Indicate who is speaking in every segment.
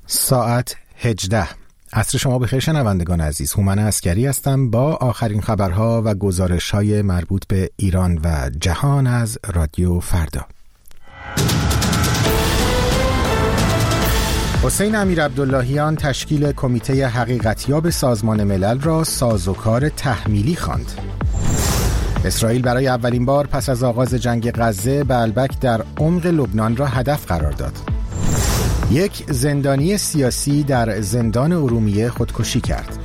Speaker 1: ساعت 18. عصر شما بخیر شنوندگان عزیز. هومن عسکری هستم با آخرین خبرها و گزارش‌های مربوط به ایران و جهان از رادیو فردا. حسین امیرعبداللهیان تشکیل کمیته حقیقتیاب سازمان ملل را سازوکار تحمیلی خواند. اسرائیل برای اولین بار پس از آغاز جنگ غزه بعلبک در عمق لبنان را هدف قرار داد. یک زندانی سیاسی در زندان ارومیه خودکشی کرد.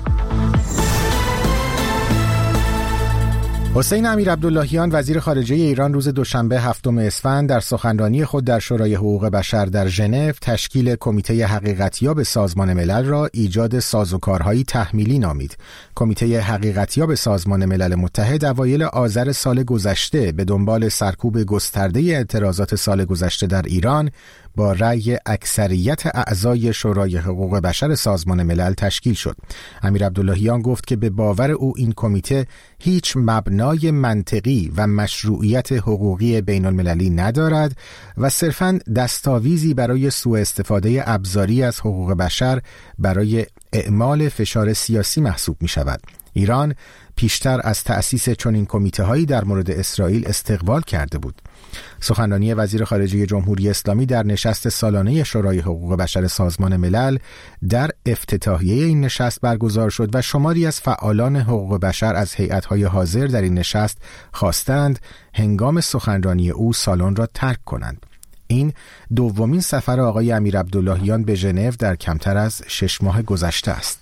Speaker 1: حسین امیرعبداللهیان وزیر خارجه ایران روز دوشنبه 7 اسفند در سخنرانی خود در شورای حقوق بشر در ژنو تشکیل کمیته حقیقتیاب سازمان ملل را ایجاد سازوکارهای تحمیلی نامید. کمیته حقیقتیاب سازمان ملل متحد اوایل آذر سال گذشته به دنبال سرکوب گسترده اعتراضات سال گذشته در ایران با رأی اکثریت اعضای شورای حقوق بشر سازمان ملل تشکیل شد. امیرعبداللهیان گفت که به باور او این کمیته هیچ مبنای منطقی و مشروعیت حقوقی بین المللی ندارد و صرفاً دستاویزی برای سوء استفاده ابزاری از حقوق بشر برای اعمال فشار سیاسی محسوب می شود. ایران پیشتر از تأسیس چنین کمیته‌هایی در مورد اسرائیل استقبال کرده بود. سخنرانی وزیر خارجه جمهوری اسلامی در نشست سالانه شورای حقوق بشر سازمان ملل در افتتاحیه این نشست برگزار شد و شماری از فعالان حقوق بشر از هیئت‌های حاضر در این نشست خواستند هنگام سخنرانی او سالن را ترک کنند. این دومین سفر آقای امیرعبداللهیان به ژنو در کمتر از 6 ماه گذشته است.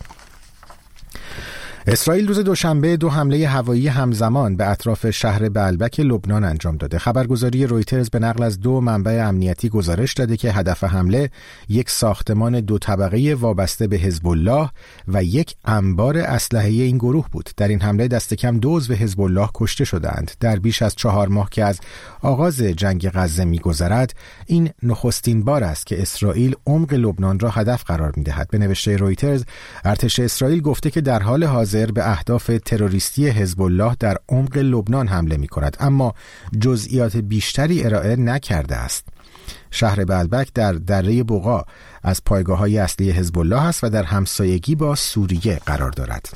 Speaker 1: اسرائیل روز دوشنبه 2 حمله هوایی همزمان به اطراف شهر بعلبک لبنان انجام داده. خبرگزاری رویترز به نقل از 2 منبع امنیتی گزارش داده که هدف حمله یک ساختمان 2 طبقه وابسته به حزب الله و یک انبار اسلحه این گروه بود. در این حمله دست کم 2 عضو حزب الله کشته شدند. در بیش از 4 ماه که از آغاز جنگ غزه می‌گذرد، این نخستین بار است که اسرائیل عمق لبنان را هدف قرار می‌دهد. به نوشته رویترز، ارتش اسرائیل گفته که در حال حاضر به اهداف تروریستی حزب الله در عمق لبنان حمله می‌کند، اما جزئیات بیشتری ارائه نکرده است. شهر بعلبک در دره بقا از پایگاه‌های اصلی حزب الله است و در همسایگی با سوریه قرار دارد.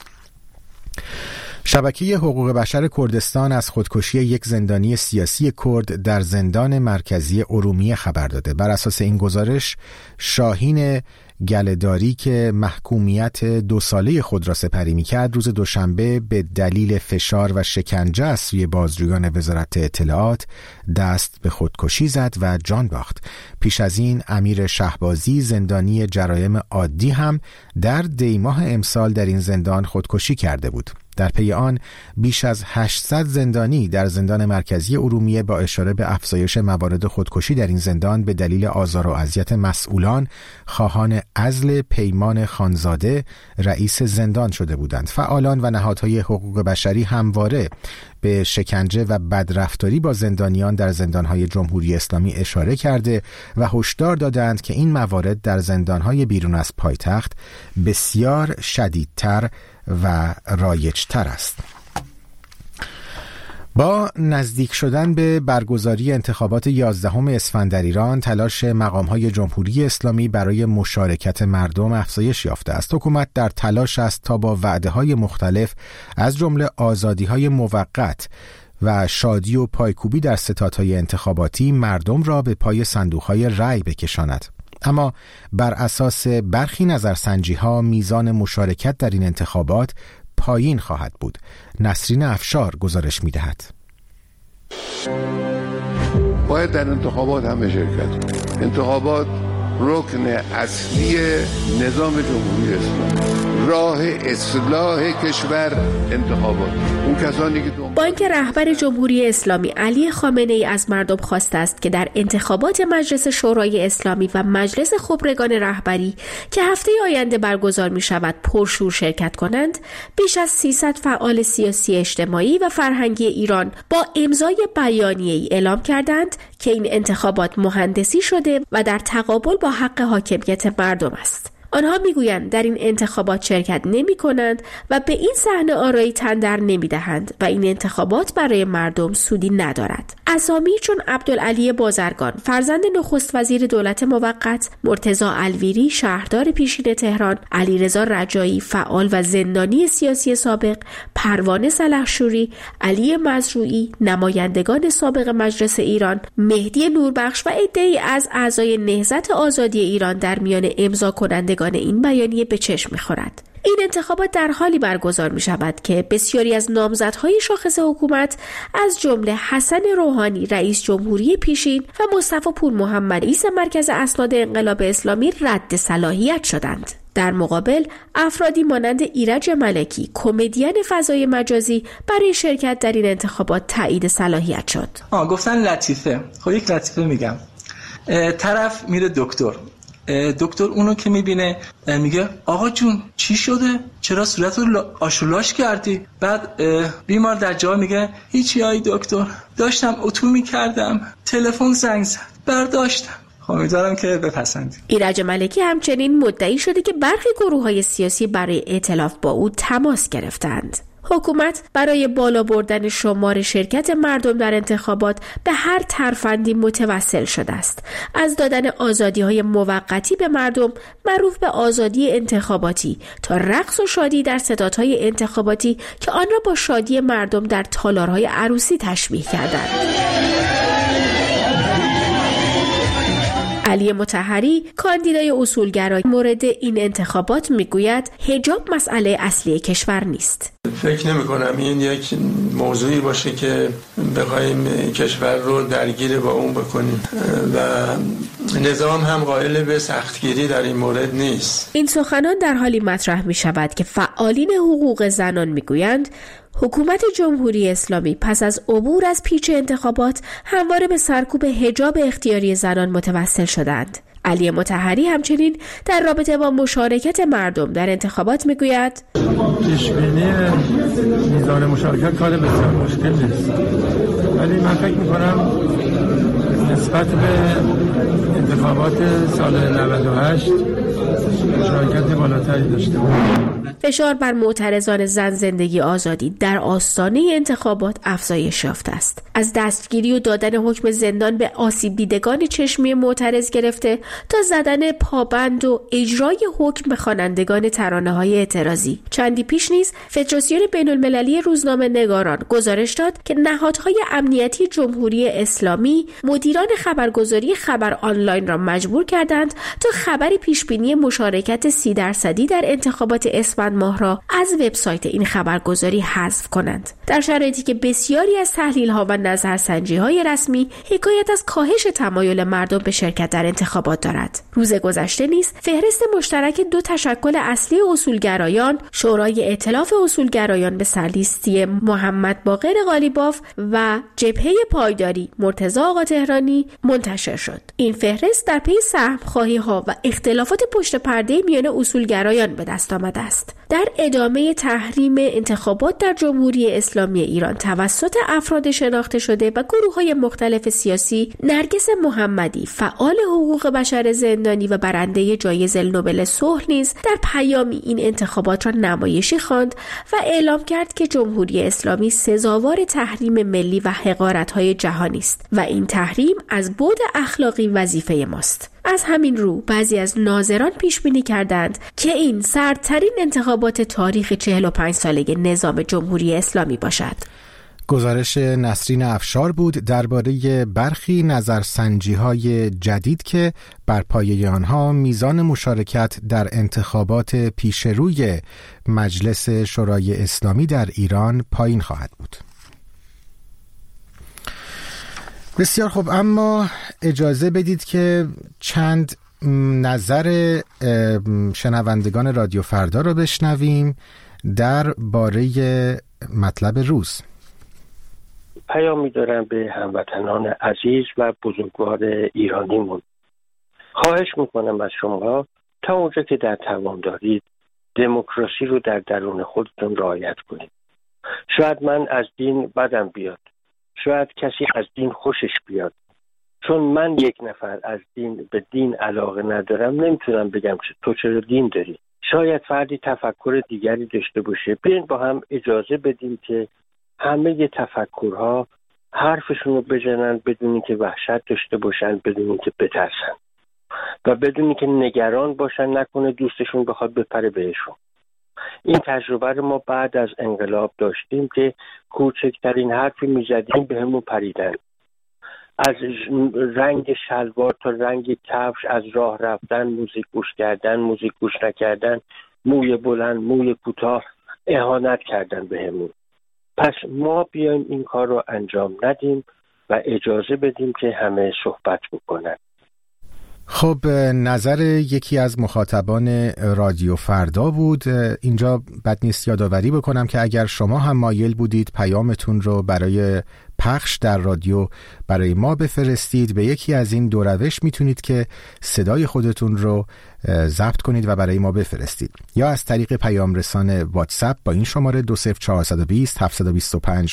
Speaker 1: شبکه حقوق بشر کردستان از خودکشی یک زندانی سیاسی کرد در زندان مرکزی ارومیه خبر داده. بر اساس این گزارش، شاهین گله‌داری که محکومیت 2 ساله خود را سپری می‌کرد روز دوشنبه به دلیل فشار و شکنجه از سوی بازجویان وزارت اطلاعات دست به خودکشی زد و جان باخت. پیش از این امیر شهبازی زندانی جرایم عادی هم در دیماه امسال در این زندان خودکشی کرده بود. در پی آن بیش از 800 زندانی در زندان مرکزی ارومیه با اشاره به افزایش موارد خودکشی در این زندان به دلیل آزار و اذیت مسئولان خواهان عزل پیمان خانزاده رئیس زندان شده بودند. فعالان و نهادهای حقوق بشری همواره به شکنجه و بدرفتاری با زندانیان در زندانهای جمهوری اسلامی اشاره کرده و هشدار دادند که این موارد در زندانهای بیرون از پایتخت بسیار شدیدتر و رایجتر است. با نزدیک شدن به برگزاری انتخابات 11 اسفند در ایران، تلاش مقام‌های جمهوری اسلامی برای مشارکت مردم افزایش یافته است. حکومت در تلاش است تا با وعده‌های مختلف از جمله آزادی‌های موقت و شادی و پایکوبی در ستادهای انتخاباتی مردم را به پای صندوق‌های رأی بکشاند. اما بر اساس برخی نظرسنجی‌ها میزان مشارکت در این انتخابات پایین خواهد بود. نسرین افشار گزارش می‌دهد.
Speaker 2: باید در انتخابات هم شرکت. انتخابات رکن اصلی نظام جمهوری اسلامی، راه اصلاح کشور انتخابات. اون کسانی که
Speaker 3: با اینکه رهبر جمهوری اسلامی علی خامنه‌ای از مردم خواسته است که در انتخابات مجلس شورای اسلامی و مجلس خبرگان رهبری که هفته آینده برگزار می شود پرشور شرکت کنند، بیش از 300 فعال سیاسی اجتماعی و فرهنگی ایران با امضای بیانیه‌ای اعلام کردند که این انتخابات مهندسی شده و در تقابل با حق حاکمیت مردم است. آنها میگویند در این انتخابات شرکت نمی کنند و به این صحنه آرایی تن در نمی دهند و این انتخابات برای مردم سودی ندارد. اسامی چون عبدالعلی بازرگان فرزند نخست وزیر دولت موقت، مرتضی الویری شهردار پیشین تهران، علیرضا رجایی فعال و زندانی سیاسی سابق، پروانه سلحشوری، علی مزروعی نمایندگان سابق مجلس ایران، مهدی نوربخش و عده‌ای از اعضای نهضت آزادی ایران در میان امضا کنندگان این بیانیه به چشم می‌خورد. این انتخابات در حالی برگزار می شود که بسیاری از نامزدهای شاخص حکومت از جمله حسن روحانی رئیس جمهوری پیشین و مصطفی پور محمد رئیس مرکز اسناد انقلاب اسلامی رد صلاحیت شدند. در مقابل افرادی مانند ایرج ملکی کمدین فضای مجازی برای شرکت در این انتخابات تایید صلاحیت شد.
Speaker 4: گفتن لطیفه. خب یک لطیفه میگم. طرف میره دکتر اونو که میبینه میگه آقا جون چی شده؟ چرا صورت رو آشولاش کردی؟ بعد بیمار در جواب میگه هیچی آی دکتر، داشتم اتو میکردم، تلفن زنگ زد، برداشتم. امیدوارم که بپسندید.
Speaker 3: ایرج ملکی همچنین مدعی شده که برخی گروه‌های سیاسی برای ائتلاف با او تماس گرفتند. حکومت برای بالا بردن شمار شرکت مردم در انتخابات به هر ترفندی متوسل شده است، از دادن آزادی‌های موقتی به مردم معروف به آزادی انتخاباتی تا رقص و شادی در ستادهای انتخاباتی که آن را با شادی مردم در تالارهای عروسی تشبیه کردند. علی مطهری کاندیدای اصولگرای مورد این انتخابات میگوید حجاب مسئله اصلی کشور نیست.
Speaker 5: فکر نمی کنم این یک موضوعی باشه که بخوایم کشور رو درگیر با اون بکنیم و نظام هم قائل به سختگیری در این مورد نیست.
Speaker 3: این سخنان در حالی مطرح می شود که فعالین حقوق زنان می گویند حکومت جمهوری اسلامی پس از عبور از پیچ انتخابات همواره به سرکوب حجاب اختیاری زنان متوسل شدند. علی مطهری همچنین در رابطه با مشارکت مردم در انتخابات میگوید
Speaker 6: پیشبینی میزان مشارکت کار بسیار مشکل نیست، ولی من فکر میکنم نسبت به انتخابات سال 98 مشارکت بالاتری داشته بود.
Speaker 3: فشار بر معترضان زن زندگی آزادی در آستانه انتخابات افزایش یافته است. از دستگیری و دادن حکم زندان به آسیب دیدگان چشمی معترض گرفته تا زدن پابند و اجرای حکم به خوانندگان ترانه‌های اعتراضی. چندی پیش نیز فدراسیون بین‌المللی روزنامه نگاران گزارش داد که نهادهای امنیتی جمهوری اسلامی مدیران خبرگزاری خبر آنلاین را مجبور کردند تا خبر پیشبینی مشارکت 30% در انتخابات اسفند ماه را از وبسایت این خبرگزاری حذف کنند. در شرایطی که بسیاری از تحلیل‌ها و نظرسنجی‌های رسمی حکایت از کاهش تمایل مردم به شرکت در انتخابات دارد. روز گذشته نیز فهرست مشترک دو تشکل اصلی اصولگرایان، شورای ائتلاف اصولگرایان به سرلیستی محمد باقر قالیباف و جبهه پایداری مرتضی آقا تهرانی منتشر شد. این فهرست در پی سهم‌خواهی‌ها و اختلافات پشت پرده میان اصولگرایان به دست آمده است. در ادامه تحریم انتخابات در جمهوری اسلامی ایران توسط افراد شناخته شده و گروه‌های مختلف سیاسی، نرگس محمدی فعال حقوق بشر زندانی و برنده جایزه نوبل صلح نیز در پیامی این انتخابات را نمایشی خواند و اعلام کرد که جمهوری اسلامی سزاوار تحریم ملی و حقارت‌های جهانی است و این تحریم از بعد اخلاقی وظیفه ماست. از همین رو بعضی از ناظران پیش بینی کردند که این سردترین انتخابات تاریخ 45 ساله نظام جمهوری اسلامی باشد.
Speaker 1: گزارش نسرین افشار بود درباره برخی نظرسنجی‌های جدید که بر پایه آنها میزان مشارکت در انتخابات پیشروی مجلس شورای اسلامی در ایران پایین خواهد بود. بسیار خوب، اما اجازه بدید که چند نظر شنوندگان رادیو فردا رو بشنویم درباره مطلب روز.
Speaker 7: پیامی دارم به هموطنان عزیز و بزرگوار ایرانیمون. خواهش میکنم از شما تا اونجا که در توان دارید دموکراسی رو در درون خودتون رعایت کنید. شاید من از دین بدم بیاد، شاید کسی از دین خوشش بیاد، چون من یک نفر از دین به دین علاقه ندارم نمیتونم بگم که تو چرا دین داری. شاید فردی تفکر دیگری داشته باشه. بیاین با هم اجازه بدیم که همه تفکرها حرفشون رو بزنن بدون که وحشت داشته باشن، بدون که بترسن و بدون که نگران باشن نکنه دوستشون بخواد بپره بهشون. این تجربه رو ما بعد از انقلاب داشتیم که کوچکترین حرفی میزدیم به همون پریدن. از رنگ شلوار تا رنگ کفش، از راه رفتن، موزیک گوش کردن، موزیک گوش نکردن، موی بلند، موی کوتاه، اهانت کردن به همون. پس ما بیایم این کار رو انجام ندیم و اجازه بدیم که همه صحبت بکنن.
Speaker 1: خب نظر یکی از مخاطبان رادیو فردا بود. اینجا بد نیست یادآوری بکنم که اگر شما هم مایل بودید پیامتون رو برای پخش در رادیو برای ما بفرستید، به یکی از این دو روش میتونید که صدای خودتون رو ضبط کنید و برای ما بفرستید، یا از طریق پیام رسان واتساپ با این شماره 20420 725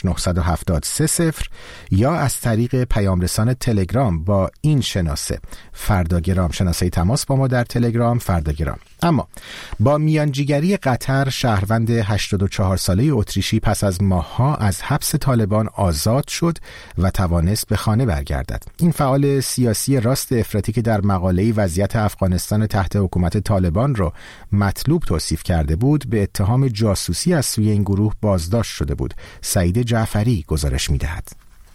Speaker 1: 970 یا از طریق پیام رسان تلگرام با این شناسه فرداگرام، شناسه تماس با ما در تلگرام فرداگرام. اما با میانجیگری قطر، شهروند 84 ساله اتریشی پس از ماه‌ها از حبس طالبان آزاد شد و توانست به خانه برگردد. این فعال سیاسی راست افراطی که در مقاله وضعیت افغانستان تحت حکومت طالبان را مطلوب توصیف کرده بود، به اتهام جاسوسی از سوی این گروه بازداشت شده بود. سعید جعفری گزارش می‌دهد.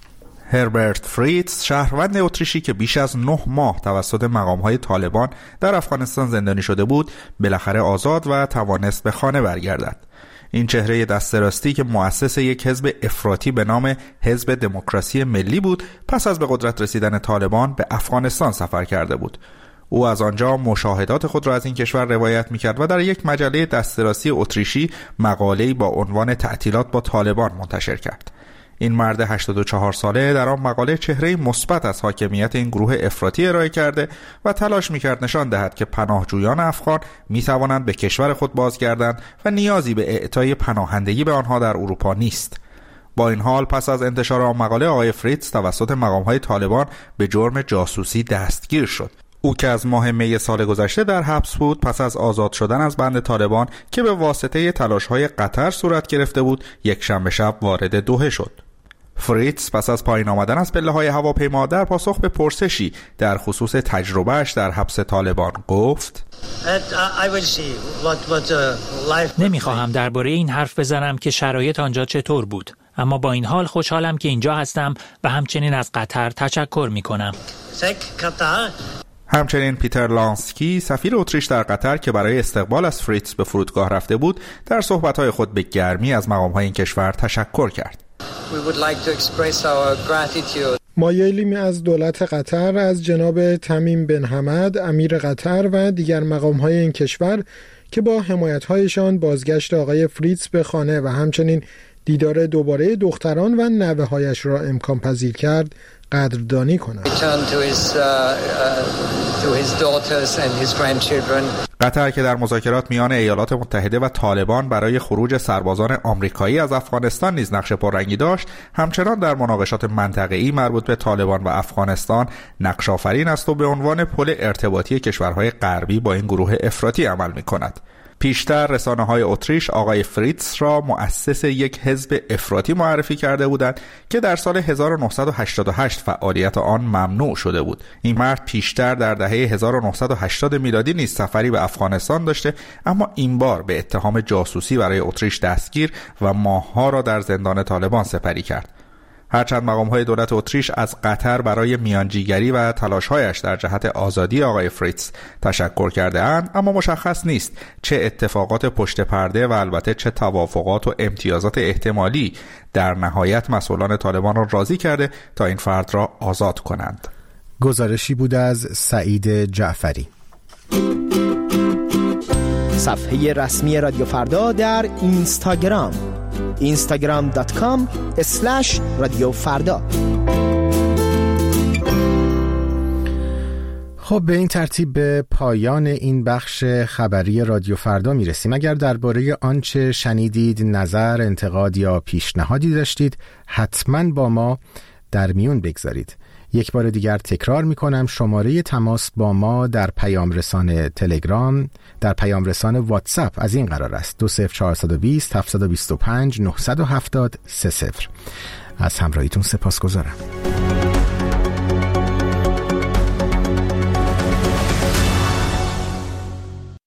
Speaker 8: هربرت فریتز، شهروند اتریشی که بیش از 9 ماه توسط مقام‌های طالبان در افغانستان زندانی شده بود، بالاخره آزاد و توانست به خانه برگردد. این چهره دست راستی که مؤسس یک حزب افراطی به نام حزب دموکراسی ملی بود، پس از به قدرت رسیدن طالبان به افغانستان سفر کرده بود. او از آنجا مشاهدات خود را از این کشور روایت می‌کرد و در یک مجله دست راستی اتریشی مقاله‌ای با عنوان تعطیلات با طالبان منتشر کرد. این مرد 84 ساله در آن مقاله چهره مثبت از حاکمیت این گروه افراطی ارائه کرده و تلاش می‌کرد نشان دهد که پناهجویان افغان می‌توانند به کشور خود بازگردند و نیازی به اعطای پناهندگی به آنها در اروپا نیست. با این حال پس از انتشار آن مقاله، آقای فریتز توسط مقام‌های طالبان به جرم جاسوسی دستگیر شد. او که از ماه می سال گذشته در حبس بود، پس از آزاد شدن از بند طالبان که به واسطه تلاش‌های قطر صورت گرفته بود، یک شنبه شب وارد دوحه شد. فریتز پس از پایین آمدن از پله‌های هواپیما در پاسخ به پرسشی در خصوص تجربهش در حبس طالبان گفت:
Speaker 9: نمیخواهم درباره این حرف بزنم که شرایط آنجا چطور بود، اما با این حال خوشحالم که اینجا هستم و همچنین از قطر تشکر میکنم.
Speaker 8: همچنین پیتر لانسکی، سفیر اتریش در قطر که برای استقبال از فریتز به فرودگاه رفته بود، در صحبت‌های خود به گرمی از مقام‌های این کشور تشکر کرد.
Speaker 10: مایلیم از دولت قطر، از جناب تمیم بن حمد امیر قطر و دیگر مقام‌های این کشور که با حمایت‌هایشان بازگشت آقای فریتز به خانه و همچنین دیدار دوباره دختران و نوه‌هایش را امکان پذیر کرد قدردانی کنند.
Speaker 8: قطر که در مذاکرات میان ایالات متحده و طالبان برای خروج سربازان آمریکایی از افغانستان نیز نقش پررنگی داشت، همچنان در مناقشات منطقه‌ای مربوط به طالبان و افغانستان نقش آفرین است و به عنوان پل ارتباطی کشورهای غربی با این گروه افراطی عمل می‌کند. پیشتر رسانه‌های اتریش آقای فریتز را مؤسس یک حزب افراطی معرفی کرده بودند که در سال 1988 فعالیت آن ممنوع شده بود. این مرد پیشتر در دهه 1980 میلادی نیز سفری به افغانستان داشته، اما این بار به اتهام جاسوسی برای اتریش دستگیر و ماه‌ها را در زندان طالبان سپری کرد. هرچند مقام‌های دولت اتریش از قطر برای میانجیگری و تلاش‌هایش در جهت آزادی آقای فریتز تشکر کرده‌اند، اما مشخص نیست چه اتفاقات پشت پرده و البته چه توافقات و امتیازات احتمالی در نهایت مسئولان طالبان را راضی کرده تا این فرد را آزاد کنند.
Speaker 1: گزارشی بود از سعید جعفری.
Speaker 11: صفحه رسمی رادیو فردا در اینستاگرام instagram.com/رادیو فردا.
Speaker 1: خب به این ترتیب به پایان این بخش خبری رادیو فردا میرسیم. اگر درباره آنچه شنیدید نظر، انتقاد یا پیشنهادی داشتید، حتما با ما در میون بگذارید. یک بار دیگر تکرار میکنم شماره تماس با ما در پیام رسان تلگرام، در پیام رسان واتساپ از این قرار است: 20420 725 970 30. از همراهیتون سپاسگزارم.